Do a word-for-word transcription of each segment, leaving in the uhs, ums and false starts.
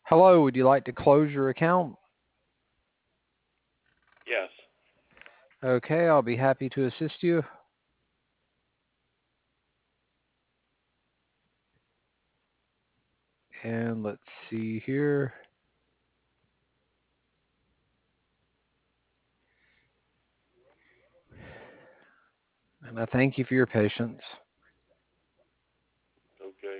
Hello, would you like to close your account? Yes. Okay, I'll be happy to assist you. And let's see here. And I thank you for your patience. Okay.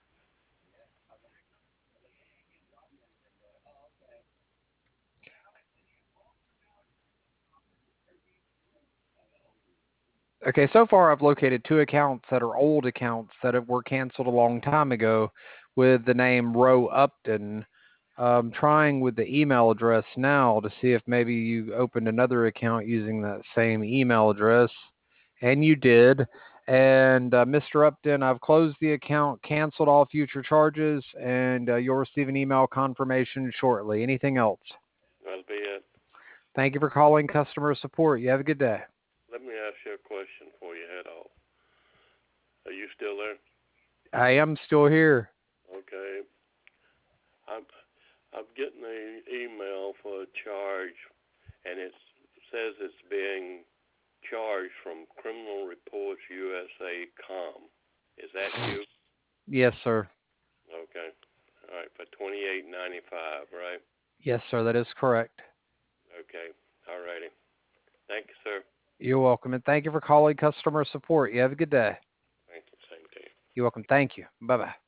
Okay, so far I've located two accounts that are old accounts that have, were canceled a long time ago with the name Roe Upton. I'm trying with the email address now to see if maybe you opened another account using that same email address. And you did. And uh, Mister Upton, I've closed the account, canceled all future charges, and uh, you'll receive an email confirmation shortly. Anything else? That'll be it. Thank you for calling customer support. You have a good day. Let me ask you a question before you head off. Are you still there? I am still here. Okay. I'm I'm getting an email for a charge, and it says it's being charged from Criminal Reports U S A dot com. Is that you? Yes, sir. Okay. All right. For twenty-eight ninety-five, right? Yes, sir. That is correct. Okay. All righty. Thank you, sir. You're welcome. And thank you for calling customer support. You have a good day. Thank you. Same to you. You're welcome. Thank you. Bye-bye.